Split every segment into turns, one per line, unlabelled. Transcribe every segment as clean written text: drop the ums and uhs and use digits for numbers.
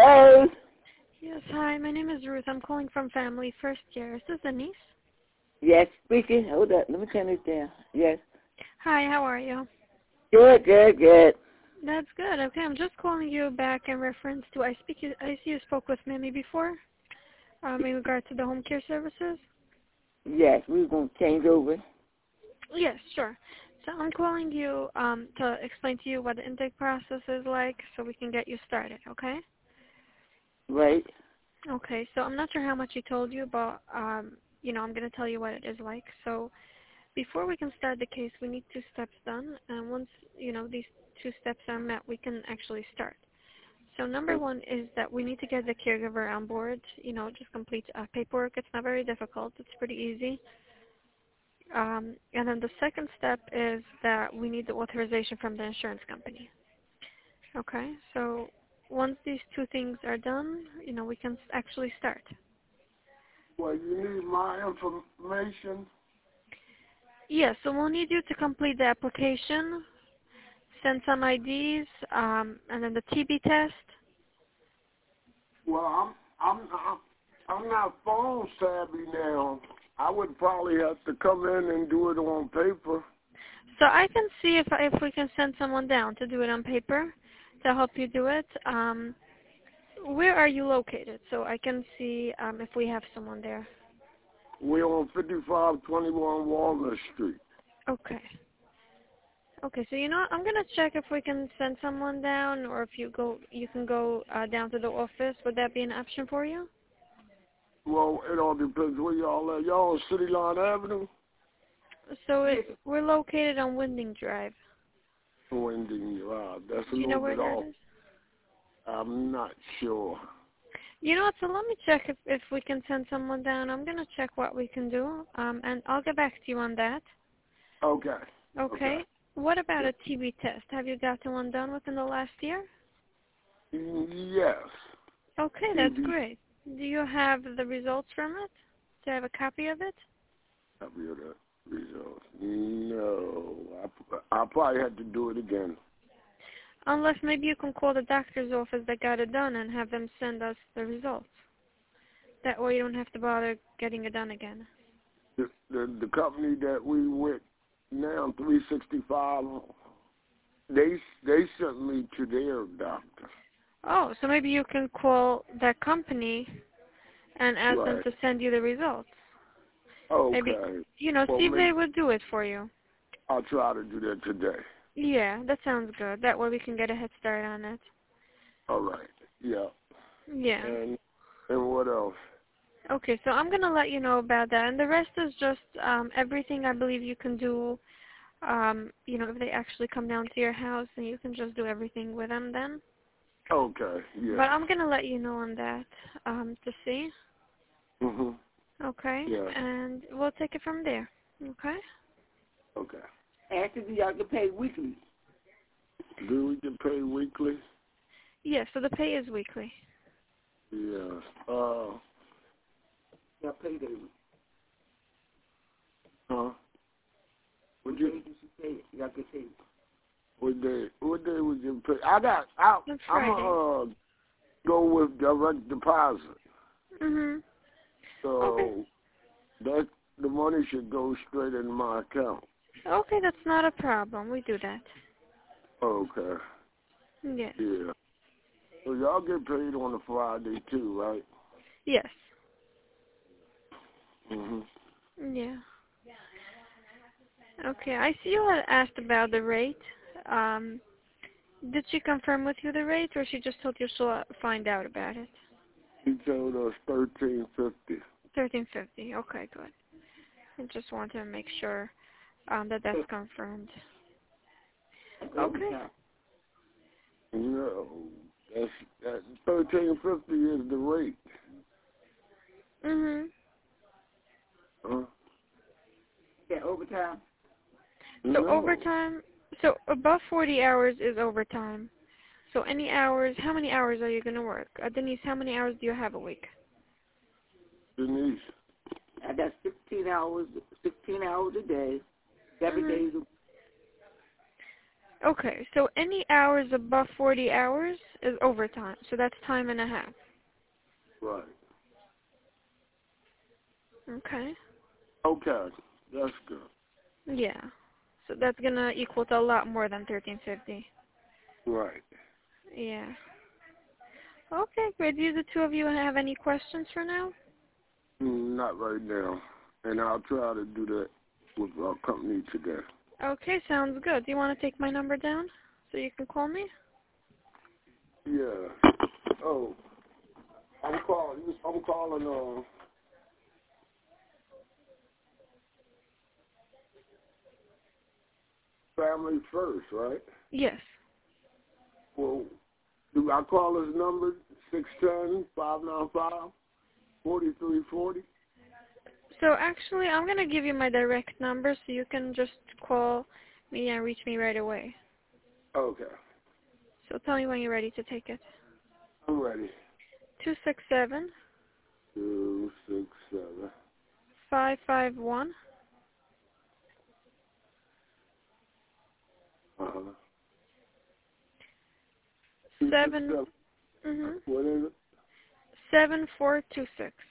Hello?
Yes, hi. My name is Ruth. I'm calling from Family First Year. Is this Denise?
Yes, speaking. Hold up. Let me turn this down. Yes.
Hi, how are you?
Good, good, good.
That's good. Okay, I'm just calling you back in reference to, I see you spoke with Mimi before, in regard to the home care services.
Yes, we're going to change over.
Yes, sure. So I'm calling you to explain to you what the intake process is like so we can get you started, okay?
Right.
Okay, so I'm not sure how much he told you, but, I'm going to tell you what it is like. So before we can start the case, we need 2 steps done, and once, these 2 steps are met, we can actually start. So number 1 is that we need to get the caregiver on board, just complete paperwork. It's not very difficult. It's pretty easy. And then the second step is that we need the authorization from the insurance company. Okay, so once these 2 things are done, we can actually start.
Well, you need my information.
Yes, so we'll need you to complete the application, send some IDs, and then the TB test.
Well, I'm not phone savvy now. I would probably have to come in and do it on paper.
So I can see if we can send someone down to do it on paper to help you do it. Where are you located? So I can see if we have someone there.
We're on 5521 Walnut Street.
Okay. Okay, so I'm gonna check if we can send someone down, or if you can go down to the office. Would that be an option for you?
Well, it all depends where y'all at. Y'all on City Line Avenue?
So we're located on Winding Drive.
Winding Drive. That's a
Do you know
little
where
bit
that
off.
is?
I'm not sure.
You know what? So let me check if we can send someone down. I'm gonna check what we can do, and I'll get back to you on that.
Okay.
Okay. What about a TB test? Have you gotten one done within the last year?
Yes.
Okay, that's great. Do you have the results from it? Do you have a copy of it?
Copy of the results. No. I probably had to do it again.
Unless maybe you can call the doctor's office that got it done and have them send us the results. That way you don't have to bother getting it done again.
The company that we with now, 365, they sent me to their doctor.
Oh, so maybe you can call that company and ask them
Right.
to send you the results.
Okay.
Maybe,
Well,
see if they would do it for you.
I'll try to do that today.
Yeah, that sounds good. That way we can get a head start on it.
All right. Yeah.
Yeah.
And what else?
Okay, so I'm going to let you know about that. And the rest is just everything I believe you can do, if they actually come down to your house, and you can just do everything with them then.
Okay, yeah.
But I'm going to let you know on that to see.
Mhm.
Okay?
Yeah.
And we'll take it from there. Okay?
Okay.
After y'all get paid weekly.
Do we get paid weekly?
Yes, so the pay is weekly.
Yeah.
Y'all pay daily.
Huh?
What day did you pay it? Y'all get paid.
What day we get paid? I'm
On Friday.
gonna go with direct deposit.
Mhm.
So
Okay.
that the money should go straight in my account.
Okay, that's not a problem. We do that.
Okay.
Yes.
Yeah. So y'all get paid on a Friday too, right?
Yes.
Mhm.
Yeah. Okay, I see you had asked about the rate. Did she confirm with you the rate, or she just told you she'll find out about it?
He told us $13.50.
13.50. Okay, good. I just wanted to make sure that's confirmed. Okay.
No, that $13.50 is the rate.
Mhm.
Huh?
Yeah, overtime.
So
No.
overtime. So above 40 hours is overtime. So any hours. How many hours are you gonna work? Denise, how many hours do you have a week?
Denise.
I got 16 hours a day, 7 days a week.
Okay, so any hours above 40 hours is overtime, so that's time and a half.
Right.
Okay.
Okay, that's good.
Yeah. So that's gonna equal to a lot more than 1350.
Right.
Yeah. Okay, great. Do the two of you have any questions for now?
Not right now. And I'll try to do that with our company today.
Okay, sounds good. Do you want to take my number down so you can call me?
Yeah. Oh, I'm calling. Family First, right?
Yes.
Well, do I call his number 610-595-4340?
So actually, I'm gonna give you my direct number so you can just call me and reach me right away.
Okay.
So tell me when you're ready to take it.
I'm ready.
267
267
551 7
What is it?
7426.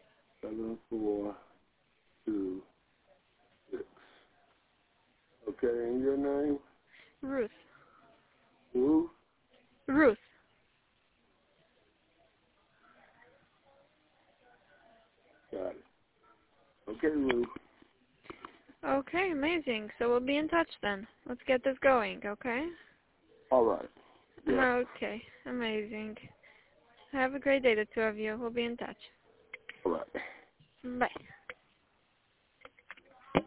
7426. Okay, and your name?
Ruth.
Who?
Ruth.
Got it. Okay, Ruth.
Okay, amazing. So we'll be in touch then. Let's get this going, okay?
All right. Yeah.
Okay, amazing. Have a great day, the two of you. We'll be in touch.
All right.
Bye.